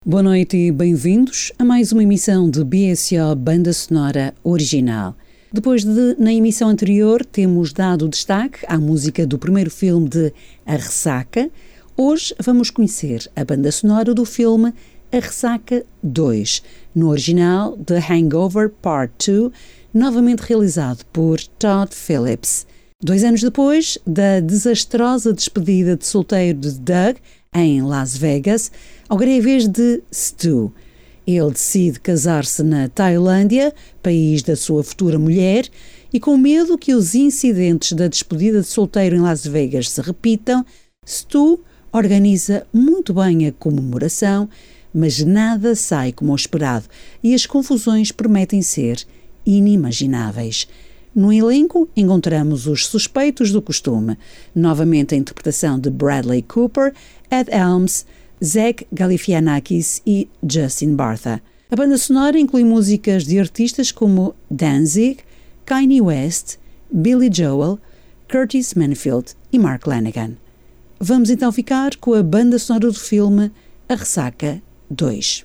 Boa noite e bem-vindos a mais uma emissão de BSO Banda Sonora Original. Depois de, na emissão anterior, termos dado destaque à música do primeiro filme de A Ressaca, hoje vamos conhecer a banda sonora do filme A Ressaca 2, no original The Hangover Part 2, novamente realizado por Todd Phillips. 2 anos depois da desastrosa despedida de solteiro de Doug em Las Vegas, agora é a vez de Stu. Ele decide casar-se na Tailândia, país da sua futura mulher, e com medo que os incidentes da despedida de solteiro em Las Vegas se repitam, Stu organiza muito bem a comemoração, mas nada sai como o esperado e as confusões prometem ser inimagináveis. No elenco encontramos os suspeitos do costume, novamente a interpretação de Bradley Cooper, Ed Helms, Zach Galifianakis e Justin Bartha. A banda sonora inclui músicas de artistas como Danzig, Kanye West, Billy Joel, Curtis Mayfield e Mark Lanegan. Vamos então ficar com a banda sonora do filme A Ressaca 2.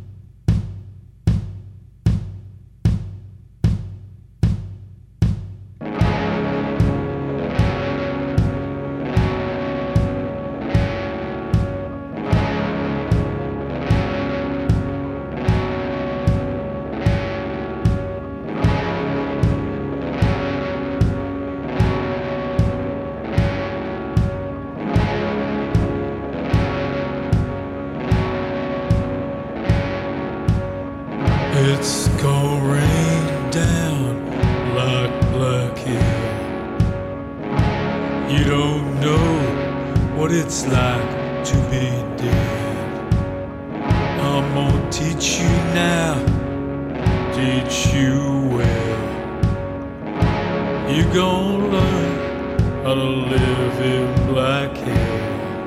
It's gonna rain down like black hair. You don't know what it's like to be dead. I'm gonna teach you now, teach you well. You're gonna learn how to live in black hair.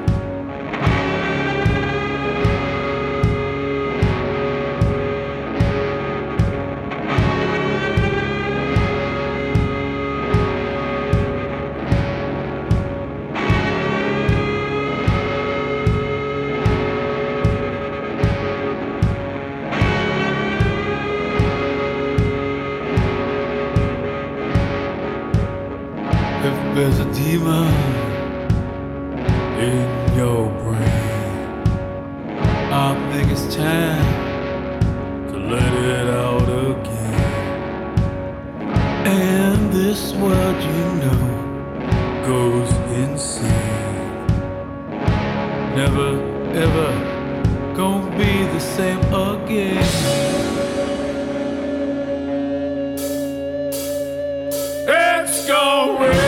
There's a demon in your brain. I think it's time to let it out again. And this world, you know, goes insane. Never, ever gonna be the same again. It's gonna rain.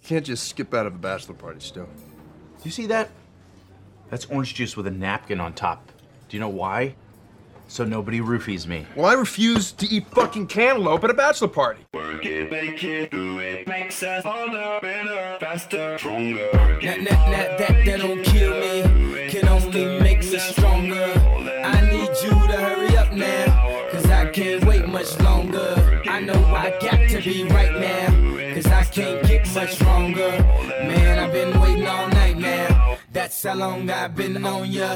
You can't just skip out of a bachelor party, Stu. You see that? That's orange juice with a napkin on top. Do you know why? So nobody roofies me. Well, I refuse to eat fucking cantaloupe at a bachelor party. Work it, make it, do it. Makes us harder, better, faster, stronger. That don't kill me, can only make me stronger. I need you to hurry up now, cause I can't wait much longer. I know I got to be right now, cause I can't get much stronger. Man, I've been waiting all night now, that's how long I've been on ya.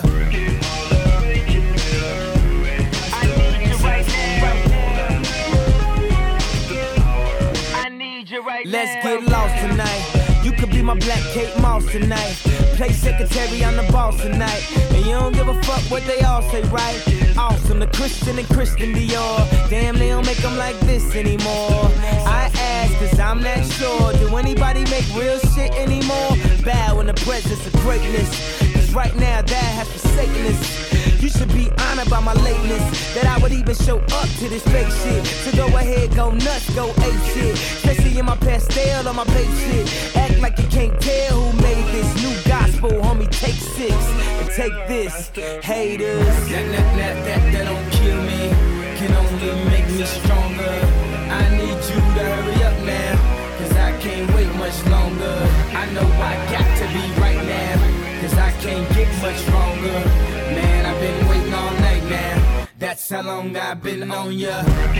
Let's get lost tonight. You could be my black Kate Moss tonight. Play secretary, I'm the boss tonight. And you don't give a fuck what they all say, right? Awesome, the Christian and Christian Dior. Damn, they don't make them like this anymore. I ask, cause I'm not sure. Do anybody make real shit anymore? Bow in the presence of greatness. Cause right now, that has forsaken us. You should be honored by my lateness, that I would even show up to this fake shit. So go ahead, go nuts, go ape shit. Especially in my pastel on my babe shit. Act like you can't tell who made this new gospel, homie. Take 6 and take this, haters. That don't kill me, can only make me stronger. I need you to hurry up now, cause I can't wait much longer. I know I got to be right now, cause I can't get much stronger. Man, I've been waiting all night now, that's how long I've been on ya.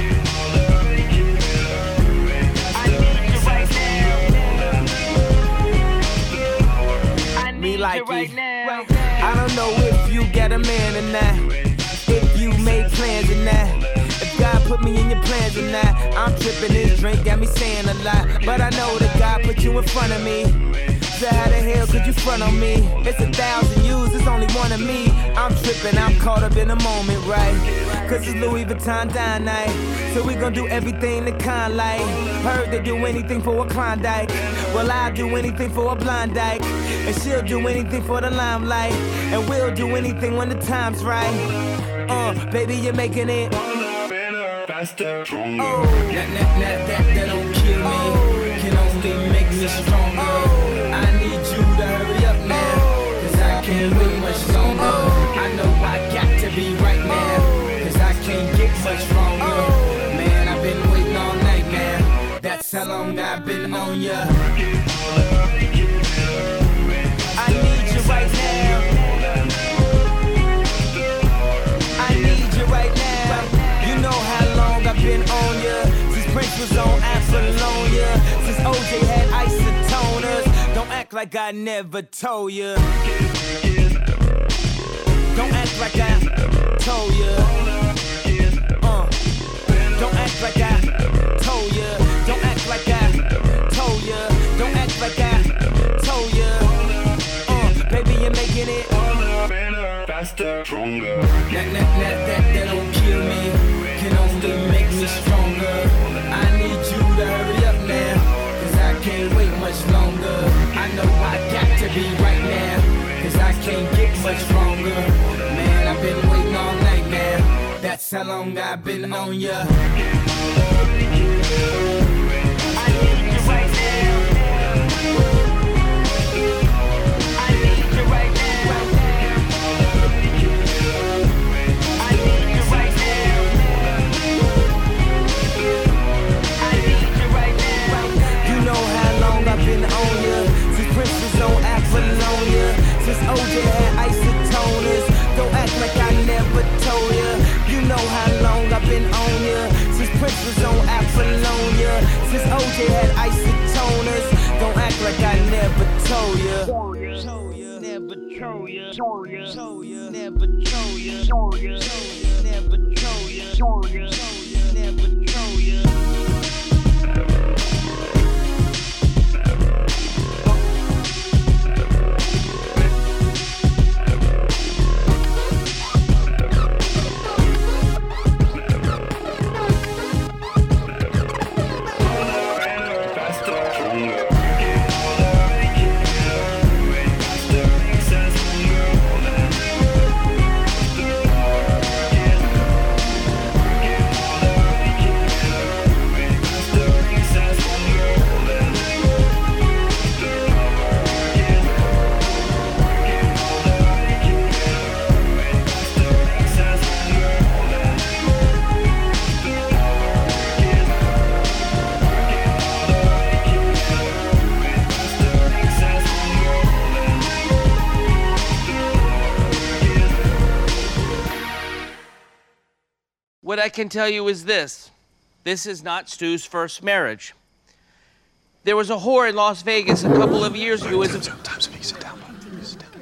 Me like it. I don't know if you got a man or not, if you made plans or not. If God put me in your plans or not, I'm tripping, this drink got me saying a lot. But I know that God put you in front of me, so how the hell could you front on me? It's 1,000 yous, it's only one of me. I'm tripping, I'm caught up in the moment, right? Cause it's Louis Vuitton dine night, so we gon' do everything the kind like. Heard they do anything for a Klondike, well I'll do anything for a blind dyke. And she'll do anything for the limelight, and we'll do anything when the time's right. Baby, you're making it faster, stronger. That don't kill me, can only make me stronger. I need you to hurry up now, cause I can't wait much longer. I know I got to be right now, cause I can't get much stronger. Man, I've been waiting all night now, that's how long I've been on ya. I need you right now, I need you right now. You know how long I've been on ya, since Prince was on Apollonia, since OJ had isotoners. Don't act like I never told ya, don't act like I told ya. Don't act like I told ya, don't act like I told ya, don't act like I told ya. Baby, you're making it better, faster, stronger. That don't kill me, can only make me stronger. I need you to hurry up now, cause I can't wait much longer. I know I got to be right now, cause I can't get much stronger. Man, I've been waiting all night now, that's how long I've been on ya. I need you right now, I need you right now, I need you right now, I need you right now. You know how long I've been on ya, since Prince was on Apollonia, since OJ had isotoners. Don't act like I never told ya. You know how long I've been on ya, since Prince was on Apollonia, since OJ had isotoners. Don't act like I never told ya. Never told ya. Never told ya. Never told ya. Never told ya. What I can tell you is this. This is not Stu's first marriage. There was a whore in Las Vegas a couple of years ago. Sometimes if you sit down, sit down.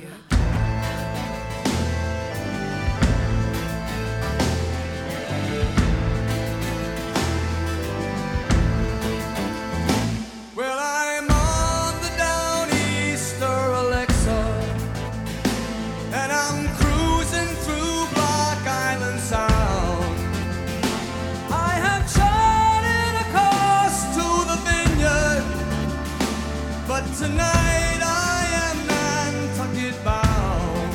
Well, I'm on the Downeaster Alexa, and I'm cruising through Block Island Sound. I have charted a course to the Vineyard, but tonight I am Nantucket bound.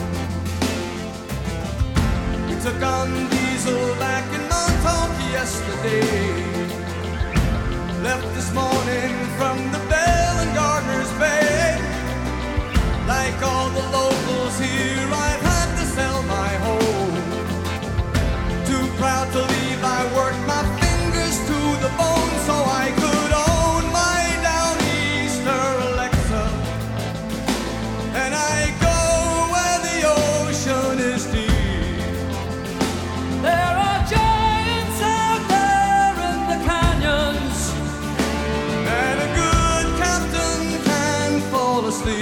We took on diesel back in Montauk yesterday. Left this morning from the Bell and Gardner's Bay. Like all the locals here, I've had to sell my home. Too proud to leave, I worked my fingers to the bone so I could own my Downeaster Alexa. And I go where the ocean is deep. There are giants out there in the canyons, and a good captain can fall asleep.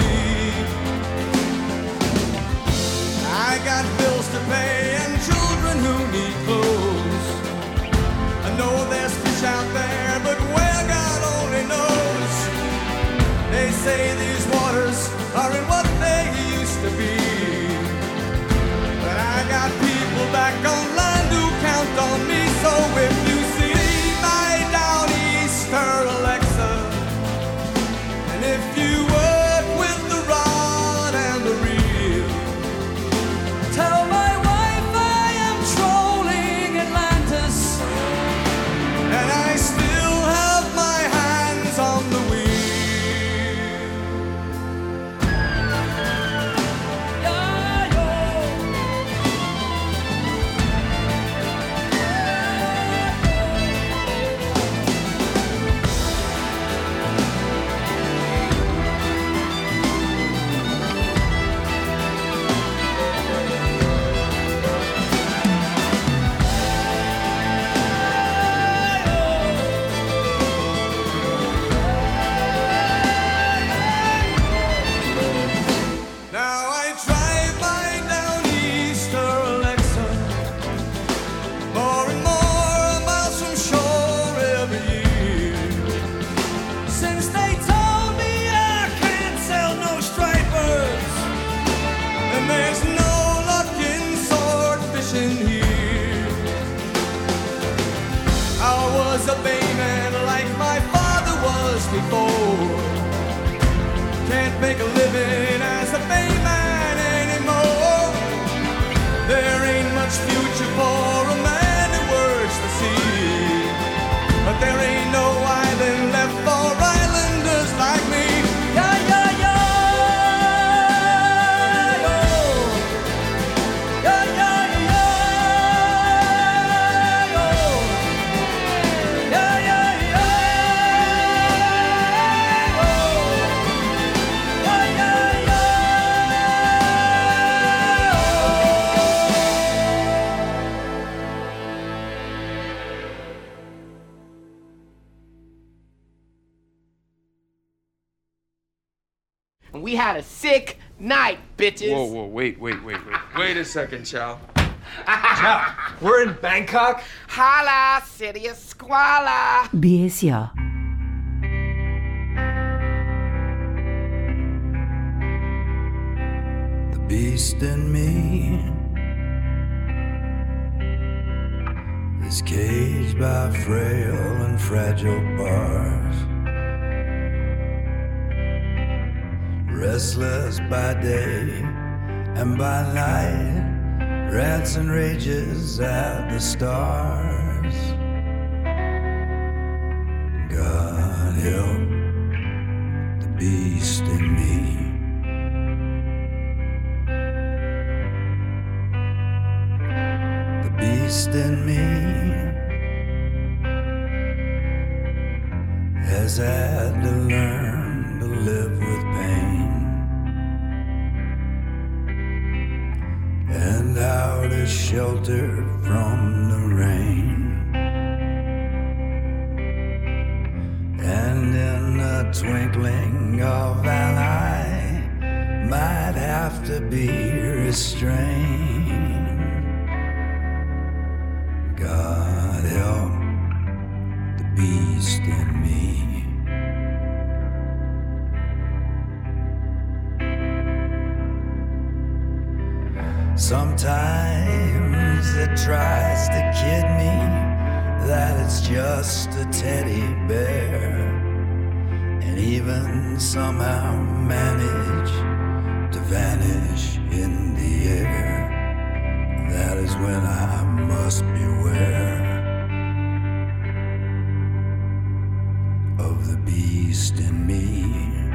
I got bills to pay and children who need clothes. I know there's fish out there, but where God only knows. They say these waters aren't what they used to be, but I got people back on land who count on me. So if you see my Downeaster Alexa, and if you work with the rod and the reel, tell my wife I am trolling Atlantis, and I still have my hands on the wheel. Now I drive my Downeaster Alexa more and more miles from shore every year. Since they told me I can't sell no stripers, and there's no luck in sword fishing here. I was a bayman like my father was before. Can't make a living as a bayman anymore. There ain't much future for a man who works the sea, but there ain't no island left for islanders like me. Yeah, yeah, yeah, oh. Yeah, yeah, yeah, oh. Yeah, yeah, yeah, oh. Yeah, yeah, yeah. And we had a sick night, bitches. Whoa, wait. Wait a second, Chow. We're in Bangkok? Holla, city of squalor. BSO. The beast in me is caged by frail and fragile bars, restless by day and by night, rants and rages at the stars. God help the beast in me. The beast in me has had to learn to live with pain and how to a shelter from the rain. And in the twinkling of an eye, might have to be restrained. God help the beast in me. Sometimes it tries to kid me that it's just a teddy bear, and even somehow manage to vanish in the air. That is when I must beware of the beast in me.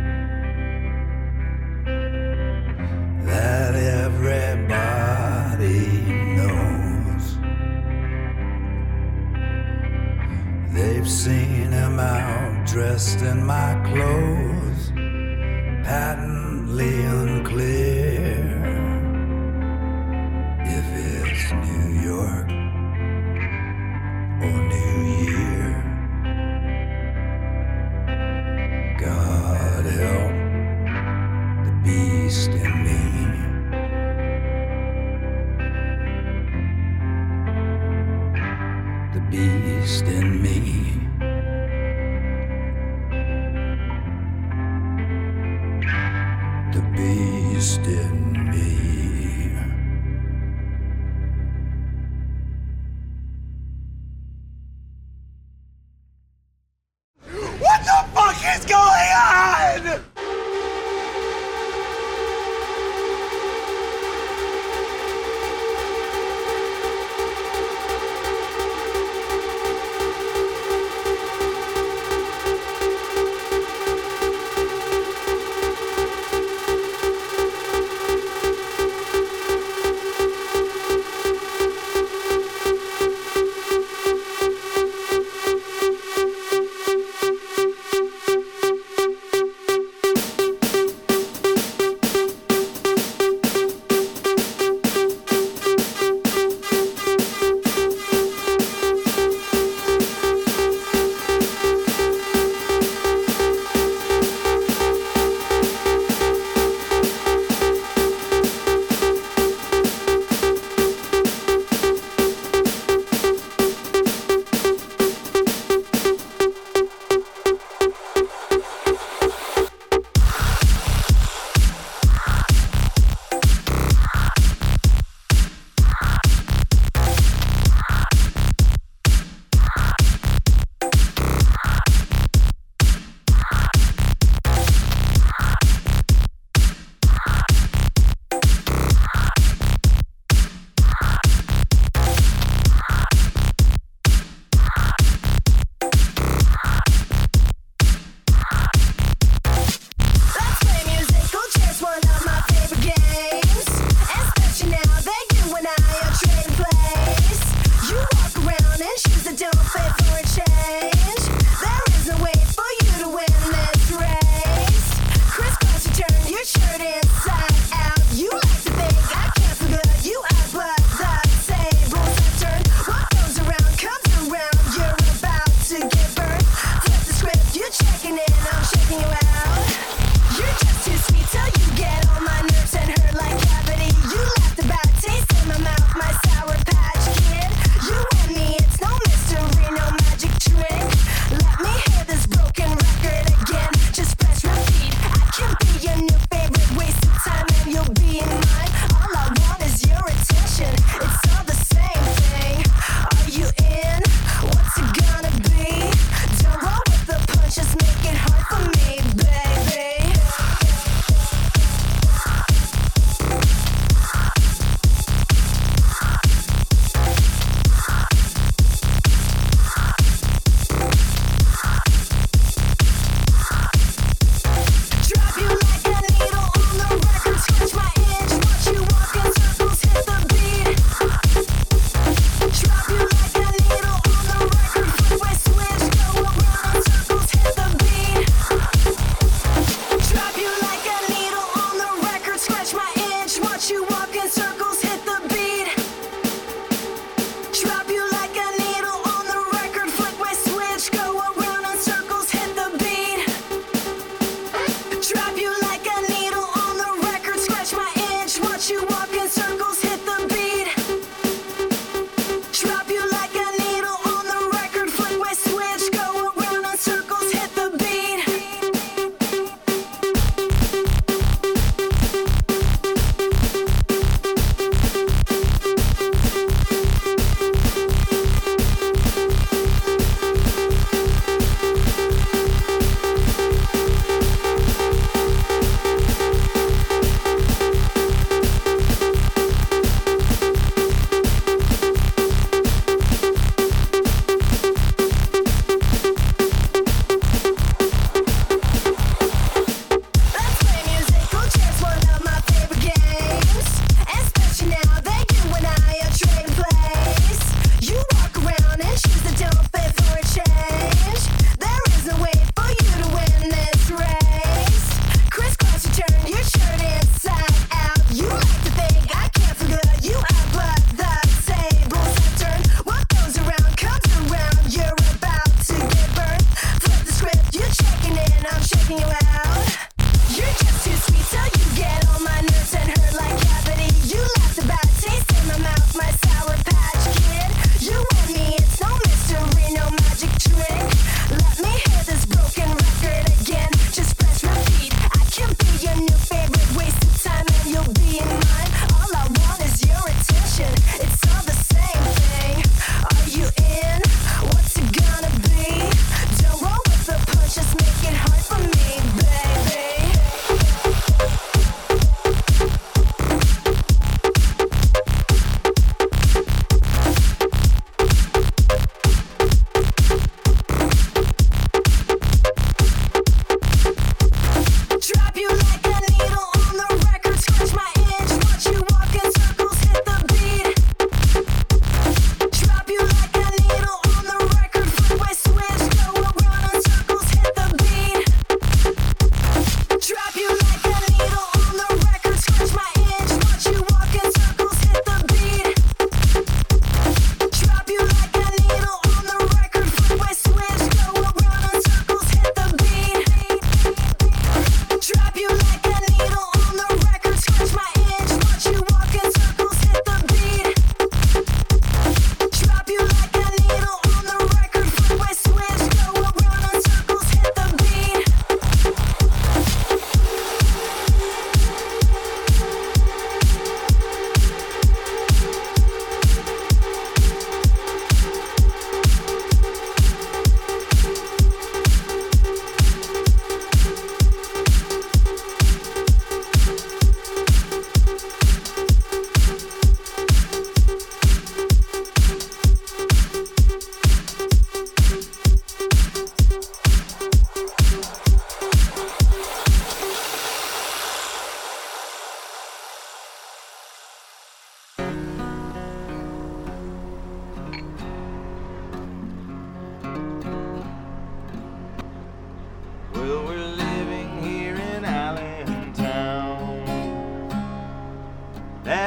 That everybody knows. They've seen him out dressed in my clothes, patently unclear if it's New York or New Year. God help the beast in me. The beast in me. The beast in me. What the fuck is going on?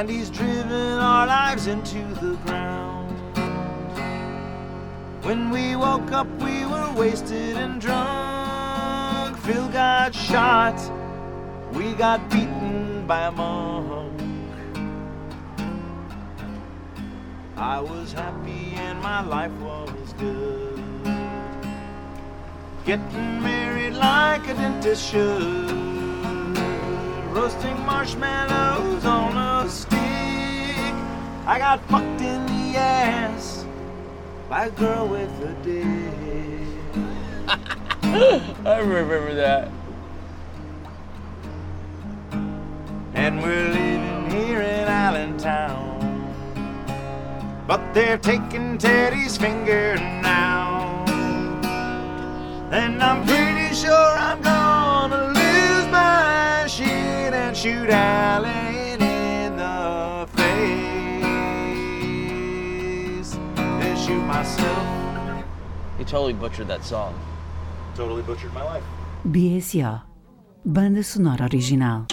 and he's driven our lives into the ground. When we woke up, we were wasted and drunk. Phil got shot, we got beaten by a monk. I was happy and my life was good, getting married like a dentist should, roasting marshmallows on a stick. I got fucked in the ass by a girl with a dick. I remember that. And we're living here in Allentown, but they're taking Teddy's finger now. And I'm pretty sure I'm gonna lose my shit and shoot Alan in the face. Then shoot myself. He totally butchered that song. Totally butchered my life. BSO, banda sonora original.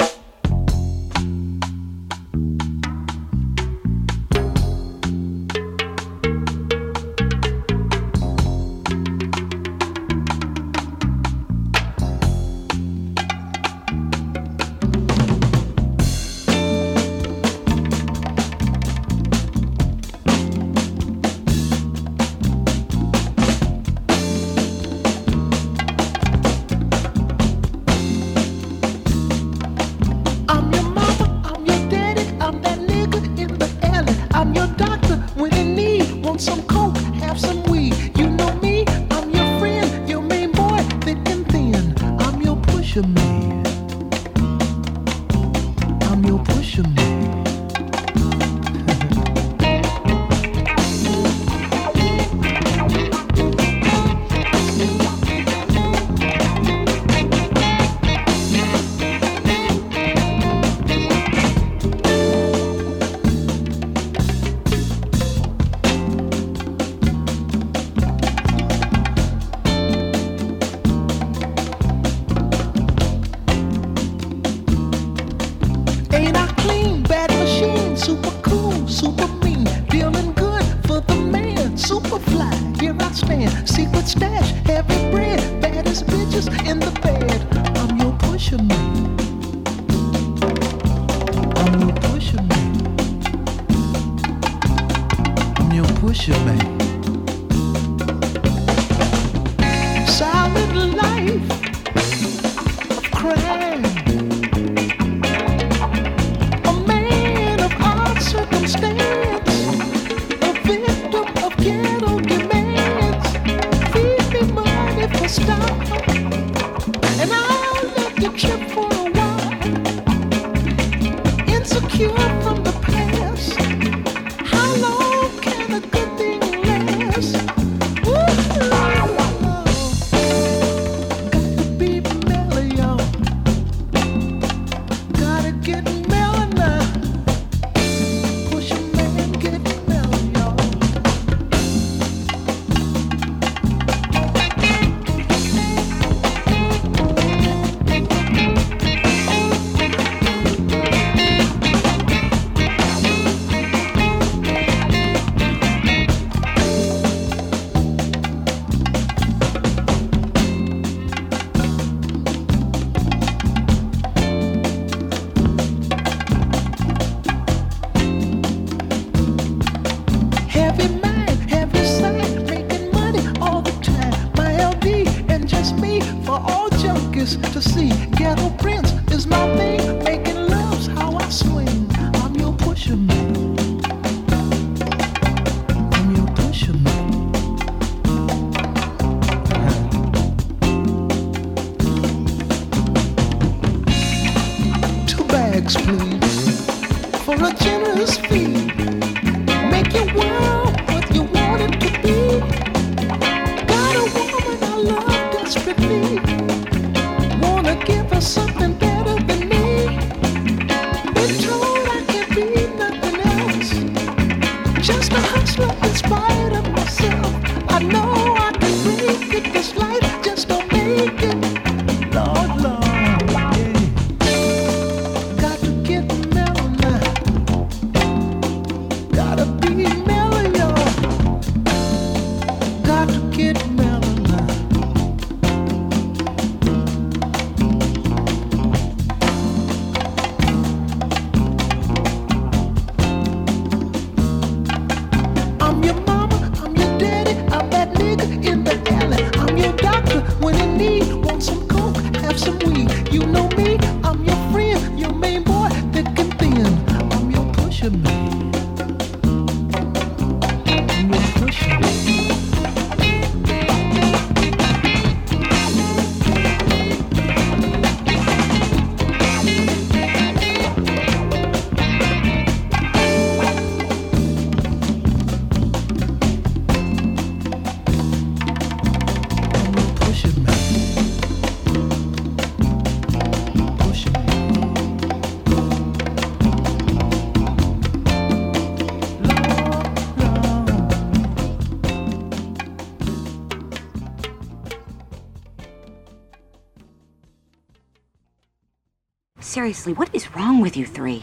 Seriously, what is wrong with you three?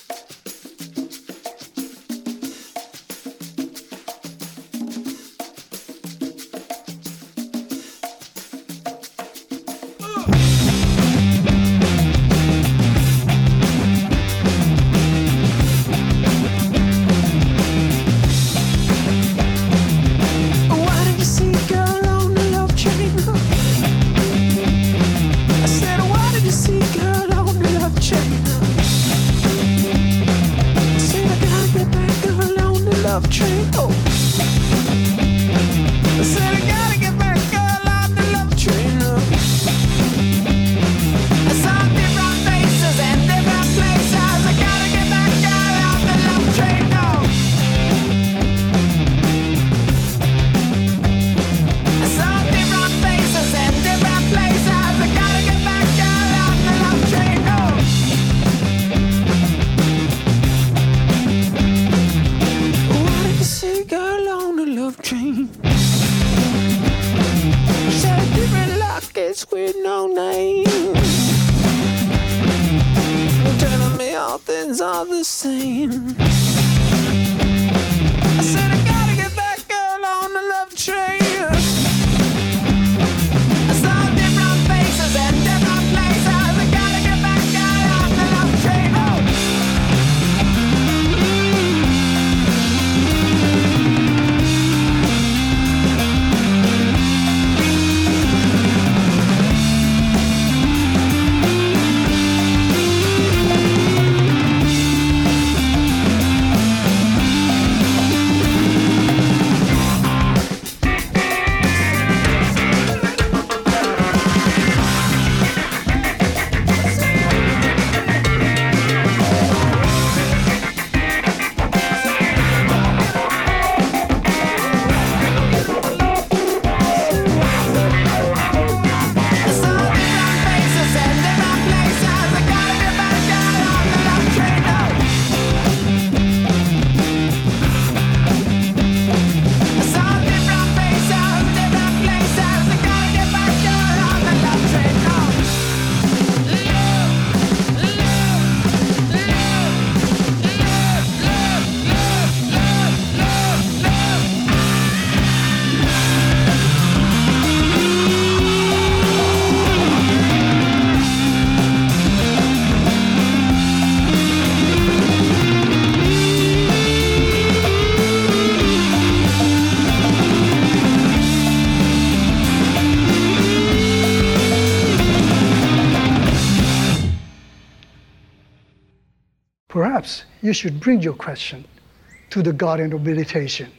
Perhaps you should bring your question to the Garden of Meditation.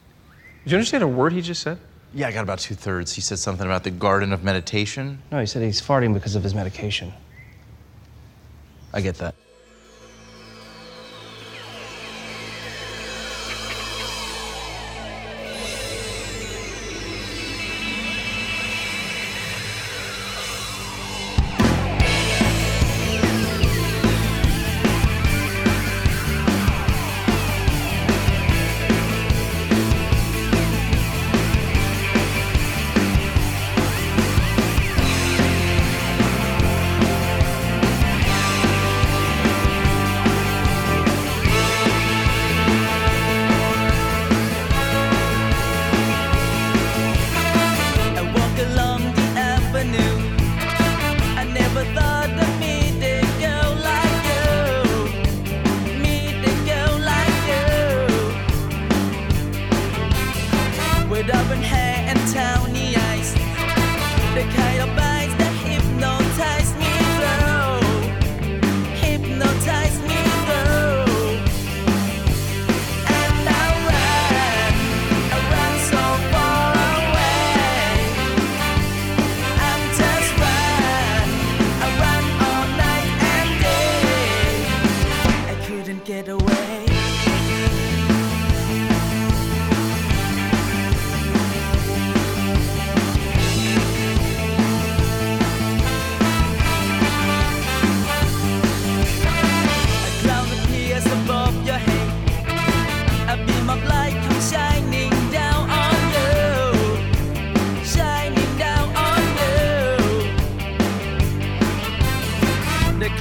Did you understand a word he just said? Yeah, I got about 2/3. He said something about the Garden of Meditation. No, he said he's farting because of his medication. I get that.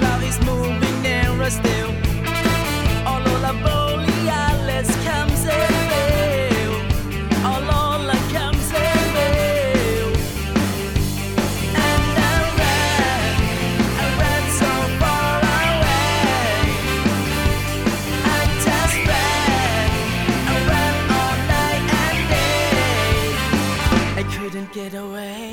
cloud is moving nearer still. Olola borealis comes and veil. Olola comes and veil. And I ran so far away. I just ran all night and day. I couldn't get away.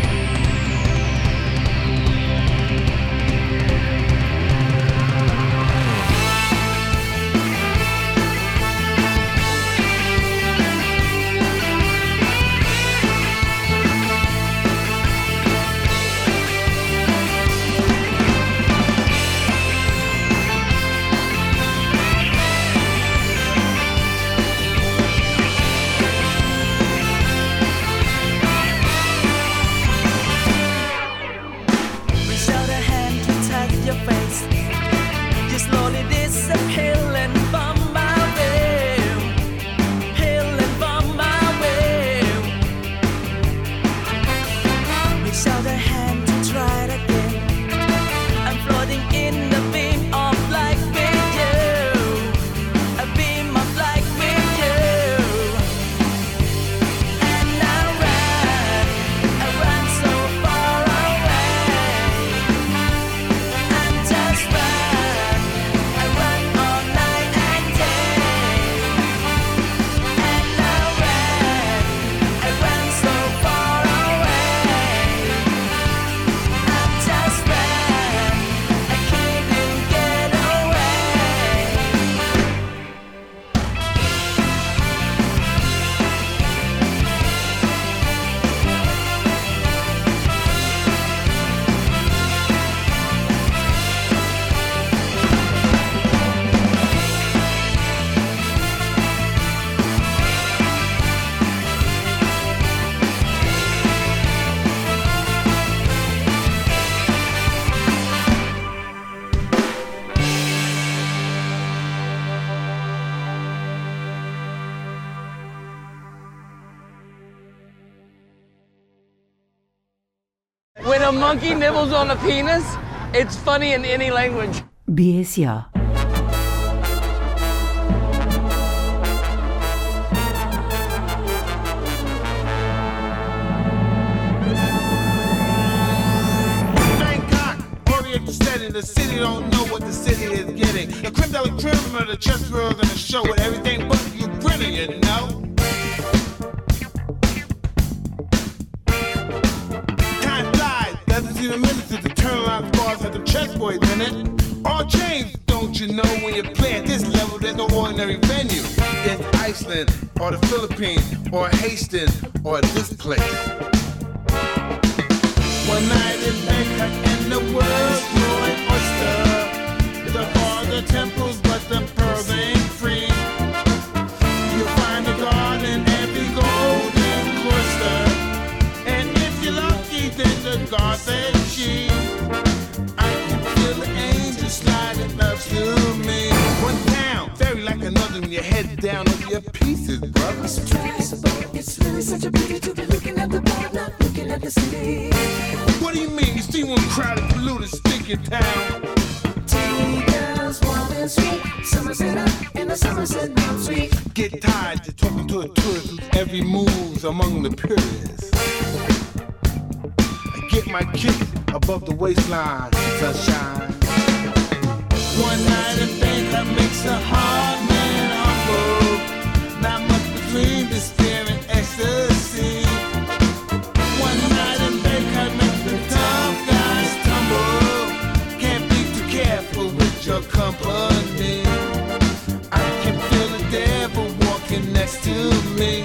When a monkey nibbles on a penis, it's funny in any language. BSR. The city don't know what the city is getting. The crime that was criminal, the chess girls in the show with everything but you grinning, you know. Time flies, doesn't seem a minute since the turnaround bars had the chessboards in it. All change, don't you know, when you play at this level, there's no ordinary venue. It's Iceland, or the Philippines, or Hastings, or this place. One night in Bangkok and the world's growing oyster. The bars are temples, but the pearls ain't free. You'll find a god in every golden cloister. And if you're lucky, then the god said she. I can feel the angels sliding up to me. One town, very like another when your head down on your pieces, brother. It's traceable, it's really such a pity to be looking at the board, not looking at the city. What do you mean? You see one crowded, polluted, stinking town? Tea-girls, warm and sweet, Somerset up in the Somerset Down Street. Get tired, you're talking to a tourist whose every move's among the purists. I get my kick above the waistline, sunshine. One night in Bangkok makes a hard man humble. Not much between despair and ecstasy. One night in Bangkok makes the tough guys tumble. Can't be too careful with your company. I can feel the devil walking next to me.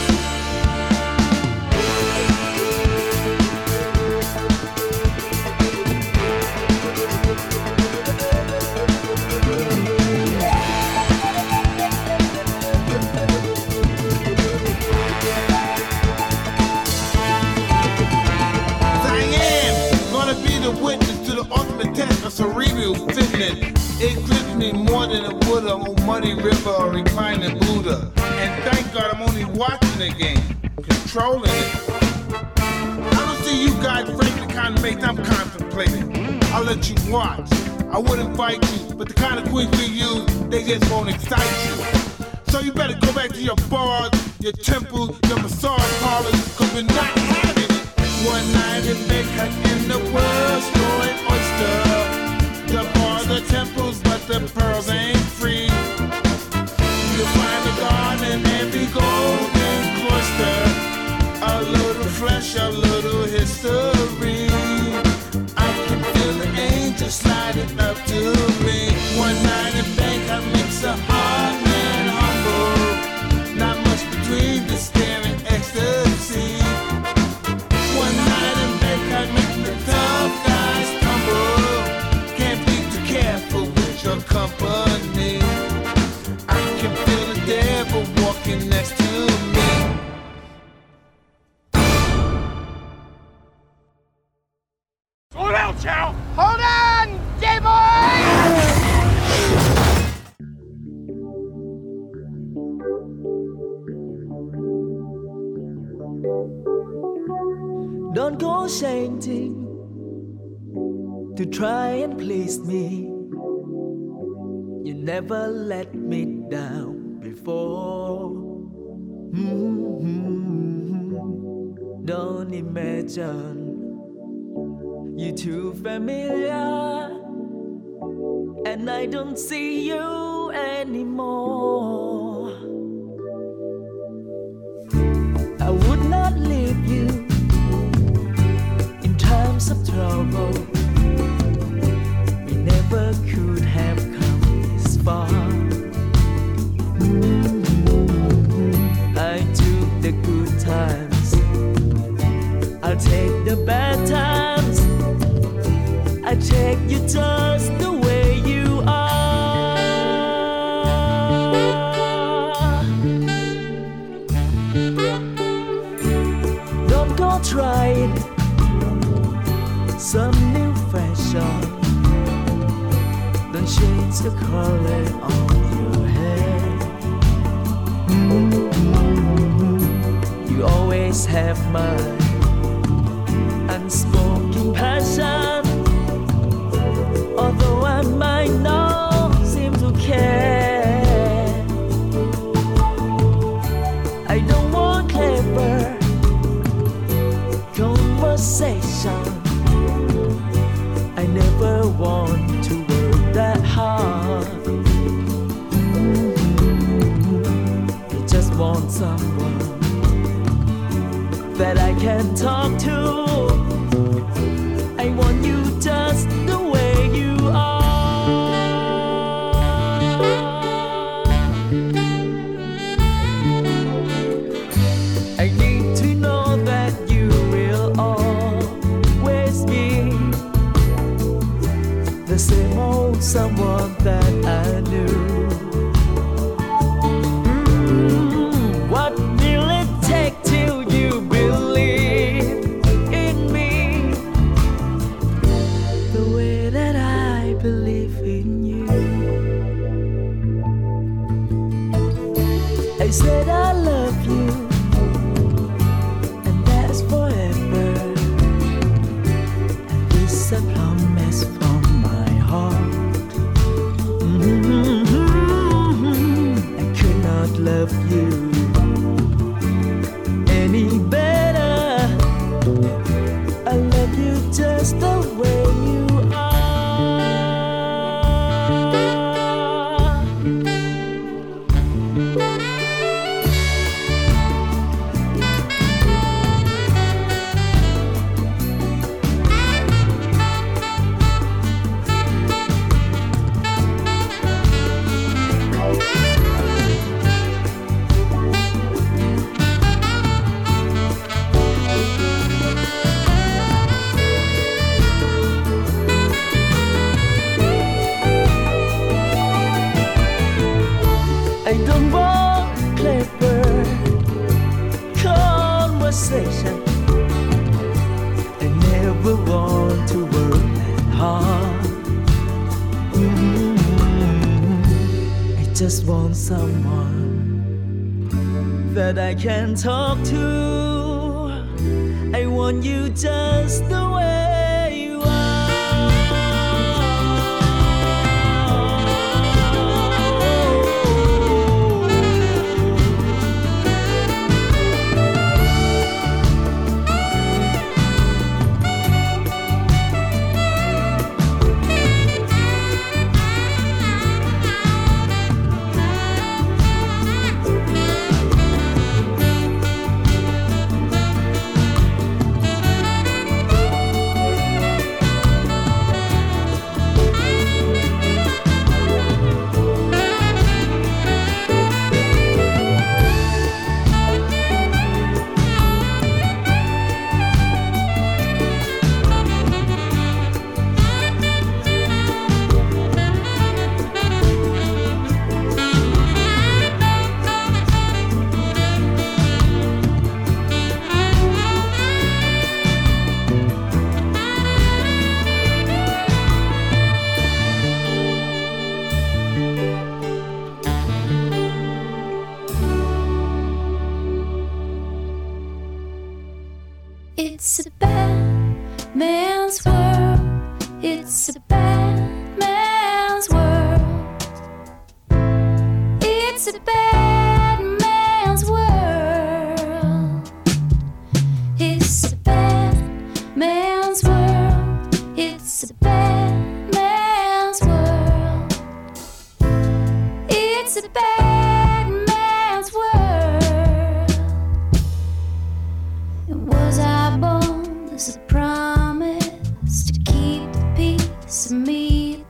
Witness to the ultimate test of cerebral fitness. It grips me more than it would a muddy river or reclining Buddha. And thank God I'm only watching the game, controlling it. I don't see you guys break the kind of mates I'm contemplating. I'll let you watch. I wouldn't fight you, but the kind of queens we use, they just won't excite you. So you better go back to your bars, your temples, your massage parlors, cause we're not having it. One night in Bangkok and the world's growing oyster. The bars, the temples, but the pearls ain't free. You'll find a garden in every golden cloister. A little flesh, a little history. I can feel the angels sliding up to me. One night in Bangkok makes a heart man humble. Not much between the scare and ecstasy. One night in Bangkok makes the tough guys tumble. Can't be too careful with your company. I can feel the devil walking next to me. Slow down, Chow! Hold on, J-Boy! Don't go changing to try and please me. You never let me down before. Don't imagine you're too familiar, and I don't see you anymore. I would not leave you in times of trouble. We never could have come this far. I took the good times, I'll take the bad times. I take you just the way you are. Don't go trying some new fashion. Don't change the color on your hair. You always have my unspoken passion. Although I might not seem to care, I don't want clever conversation. I never want to work that hard. I just want someone that I can talk to. I want you just the way you are. I need to know that you will always be the same old someone that I knew. What will it take till you believe in me the way that I believe in you? I said I love you, and that's forever. And this a promise from my heart. I could not love you any better. I love you just the way you are. I don't want clever conversation. I never want to work that hard. I just want someone that I can talk to. I want you just the way you are.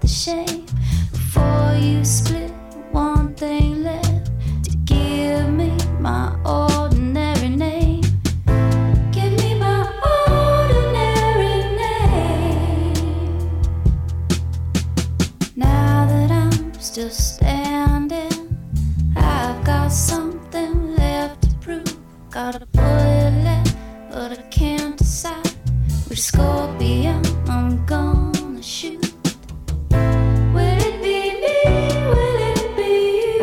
the shame. Before you split, one thing left to give me my ordinary name. Give me my ordinary name. Now that I'm still standing, I've got something left to prove. Got a bullet left, but I can't decide which scorpion I'm gonna shoot. Will it be me? Will it be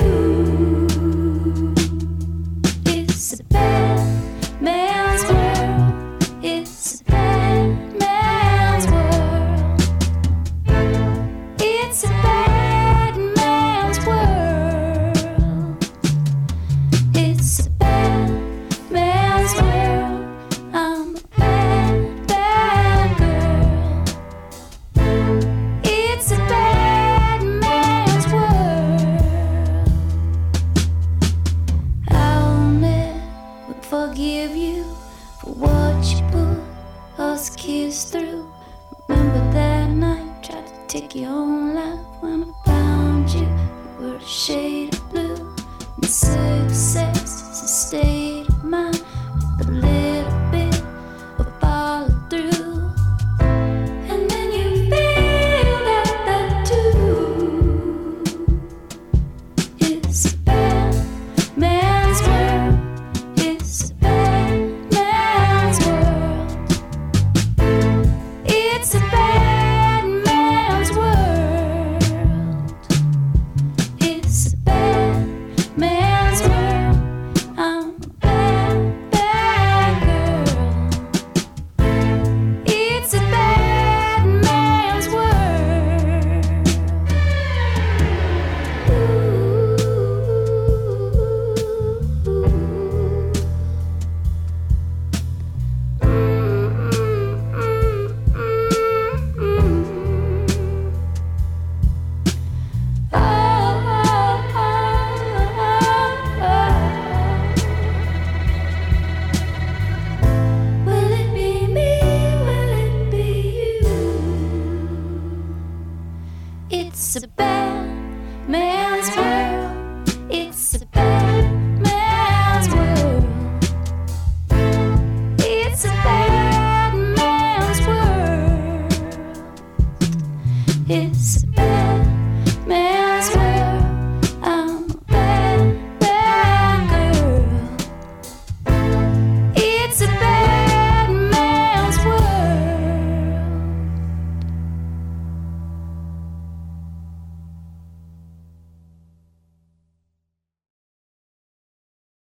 you? It's a bad man's world. It's a bad man's world. It's a bad man's world. It's a bad man's world. I'm a bad, bad girl. It's a bad man's world. I'll never forgive you for what you put us kids through. Remember that night, tried to take your own life. When I found you, you were a shade of blue. And success is a state of mind with a little bit of follow through. And then you feel that too. It's a bad man's world. It's a bad man's world. It's a bad man's world. It's a bad man's world. I'm a bad, bad girl. It's a bad man's world. Will it be me? Will it be you? It's a bad man's world. It's a bad